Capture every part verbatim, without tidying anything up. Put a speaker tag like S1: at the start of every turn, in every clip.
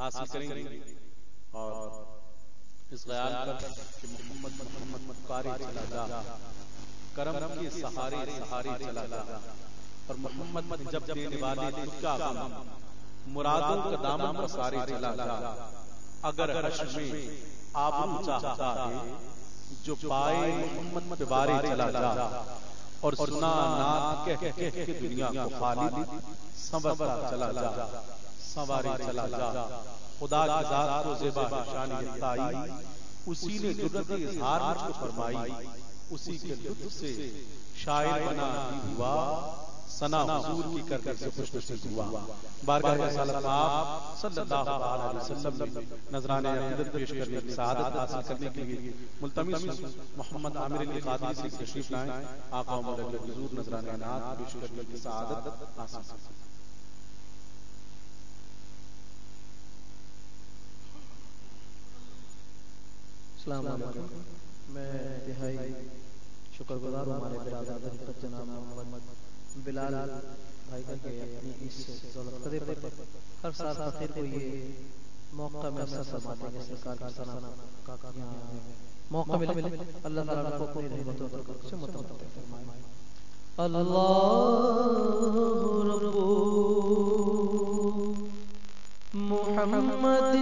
S1: حاصل کریں گے اور اس خیال پر کہ محمد محمد پارے چلا جا، کرم کے سہارے سہارے چلا جا، اور محمد جب دینے والے تو کیا غم، مرادوں کا دامن پسارے چلا جا، اگر حشر میں آبرو چاہتا ہے جو پائے محمد پہ بارے چلا جا، اور سنا نات کہہ کہہ کے دنیا کو خالد سنورتا چلا جا، سنوارے چلا جا، خدا کی ذات کو زیبا شان یکتائی، اسی نے جرت اظہار مجھ کو فرمائی، اسی کے لطف سے شاعر بنا ہی ہوا، ثنا حضور کی کرنے سے خوش نصیب ہوا۔ بارگاہ رسالت آپ صلی اللہ علیہ وسلم میں نذرانہ عقیدت پیش کرنے کی سعادت حاصل کرنے کے لیے ملتمس محمد عامر علی قادری سے تشریف لائیں، آقا و مولا حضور نذرانہ نعت پیش کرنے کی سعادت حاصل کریں۔
S2: السلام علیکم، میں انتہائی شکر گزار ہوں ہمارے برادر حضرت جناب محمد بلال بھائی کا کہ اپنی اس دولت قدر پر ہر سال فقیر کو یہ موقع میسر فرماتے ہیں، سرکار کا سلام کا یہاں موقع ملے، اللہ تعالیٰ کو اپنی رحمتوں اور برکتوں سے متعلق فرمائے۔ اللہ رب محمد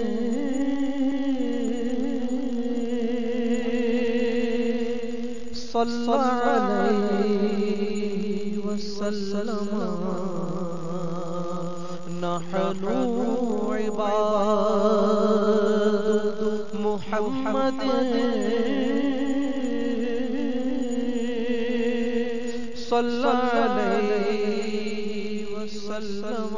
S2: صلی علیہ وسلم، نحن عباد محمد صلی علیہ وسلم،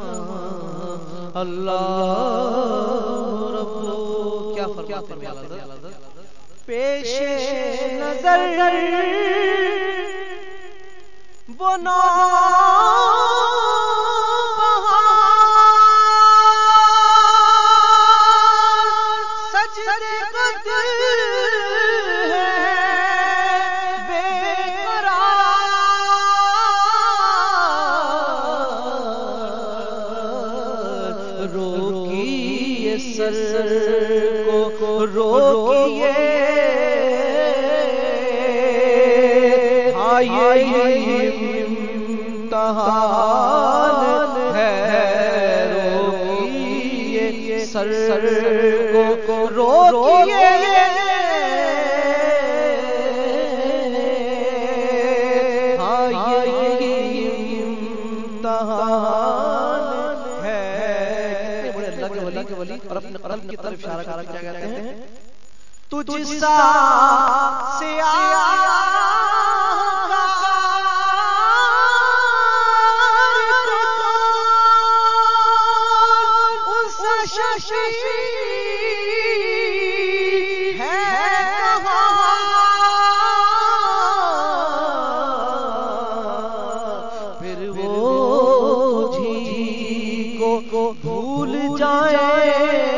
S2: اللہ رب کیا فرماتے ہیں اللہ پیش نظر وہ نوبہار سجدے قدر ہے بے قرار، روکیے سر کو روکیے، یہ امتحان ہے، روکیے سر کو روکیے، ہاں یہ امتحان ہے۔ بڑے اللہ کے ولی کے ولی اور اپنے قلب کی طرف اشارہ کر کیا کہتے ہیں، تجھ سا سیاہ بھول جائے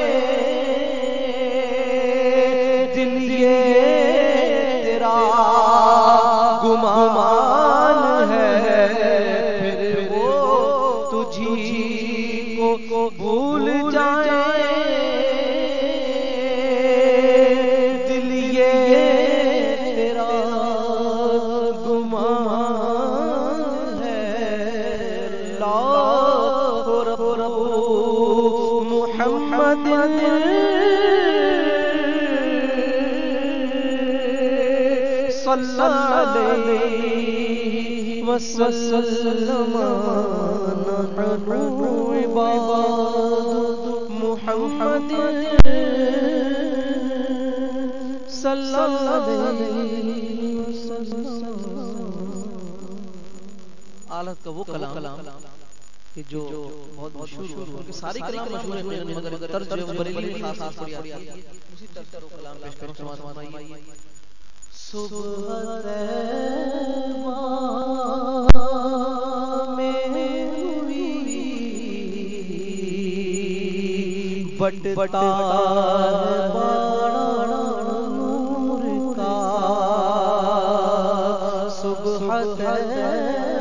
S2: دل یہ تیرا گمان ہے، پھر وہ تجھی کو بھول جائے دل یہ تیرا گمان ہے۔ اللہ رب محمد صلی علیہ وسلم، نحن عباد محمد صلی علیہ وسلم۔ آلت کا وہ کلام کہ جو بہت مشہور ہے، ان کے سارے کلام مشہور ہیں مگر طرز جو بریلی میں خاص خاص آتی ہے، اسی طرز کا وہ کلام پیش کروں۔ سماعت فرمائیے۔ صبح طیبہ میں ہوئی بٹتا نور کا، صبح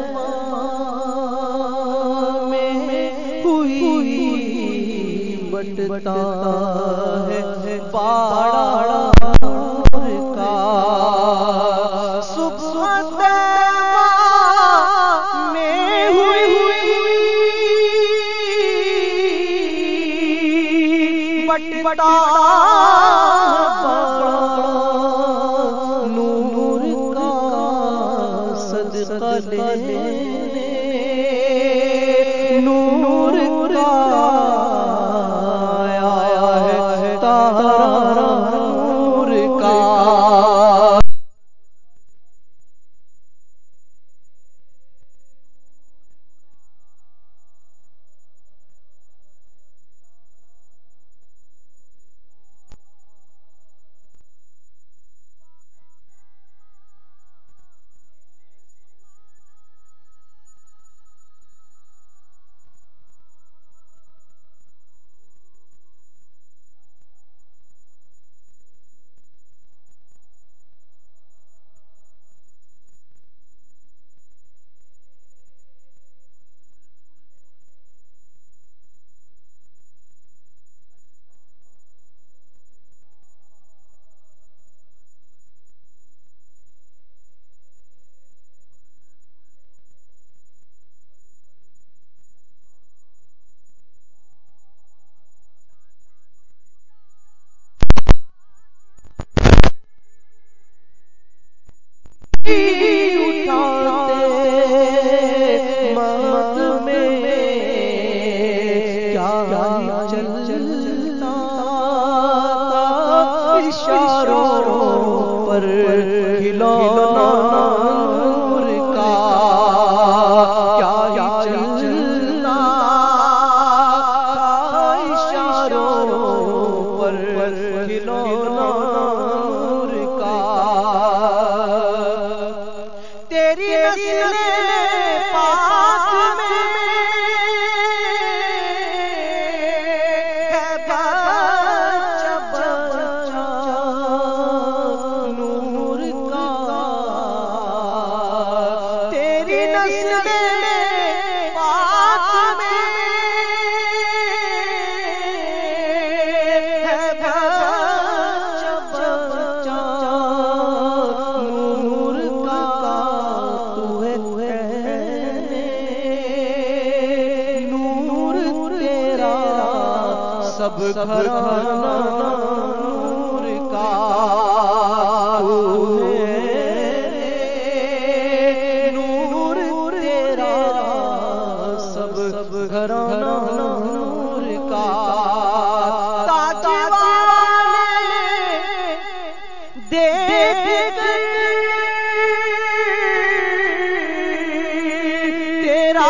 S2: طیبہ بٹتا ہے باڑا نور کا صبح طیبہ میں ہوئی بٹتا نور کا صدقہ لینے نور کا آیا ہے تارا نور کا سب گھرانہ نور کا نور تیرا سب گھرانہ نور کا تاج والے دیکھ تیرا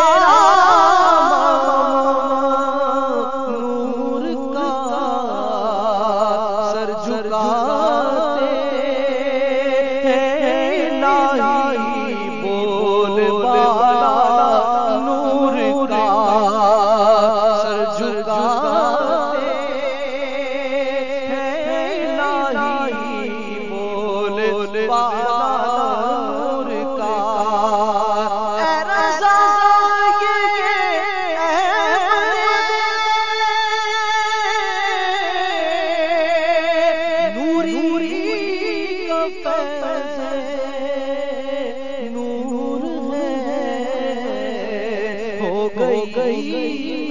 S2: گئی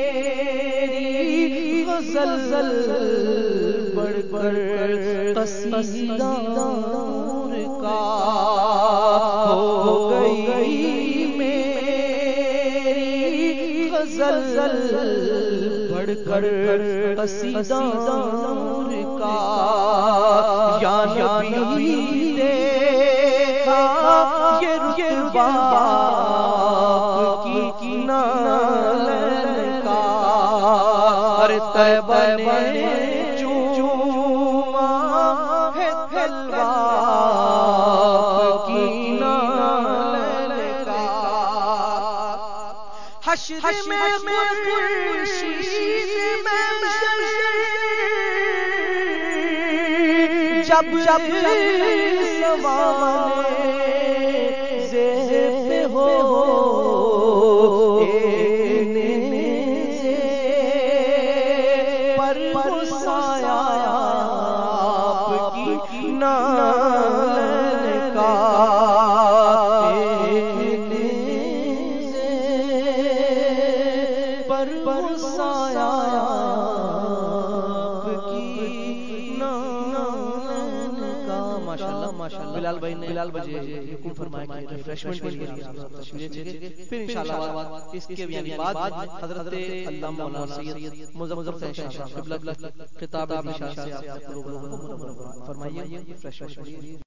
S2: میری غزل بڑھ کر قصیدہ نور کا ہو گئی میری غزل بڑھ کر قصیدہ نور کا یا نبی دیکھا یہ رتبہ کی نالن کا ہر طیبہ نے چوما ہے تلوار کی نالن کا حشر میں خورشید میں جب جب سوانے زیب ہو برسایا آپ کی نالن کا پر برسایا آپ کی نالن کا. ماشاءاللہ ماشاءاللہ بلال بھائی نے بلال بجے حکم فرمایا کہ ریفریشمنٹ کے لیے تشریف لے پھر انشاءاللہ اس کے یعنی بعد حضرت علامہ مولانا سید مظفر شاہ قبلہ خطاب اشارہ سے آپ کو فرمائیے ریفریشمنٹ.